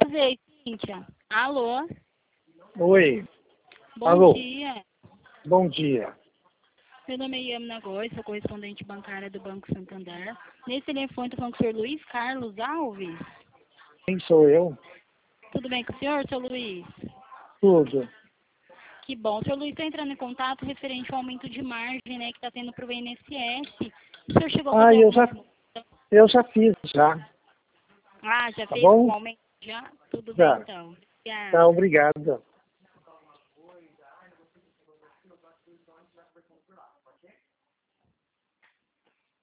vez, Cíntia. Alô? Oi. Bom Alô. dia. Bom dia. Meu nome é Yamna Góes, sou correspondente bancária do Banco Santander. Nesse telefone, estou falando com o senhor Luiz Carlos Alves. Quem sou eu? Tudo bem com o senhor, seu Luiz? Tudo. Que bom. O senhor Luiz está entrando em contato referente ao aumento de margem, né, que está tendo para o INSS. O senhor chegou a fazer eu já fiz, já. Ah, já Tá fez bom? o aumento? Já? Tudo bem, Já. então. Tá, Obrigada. obrigado.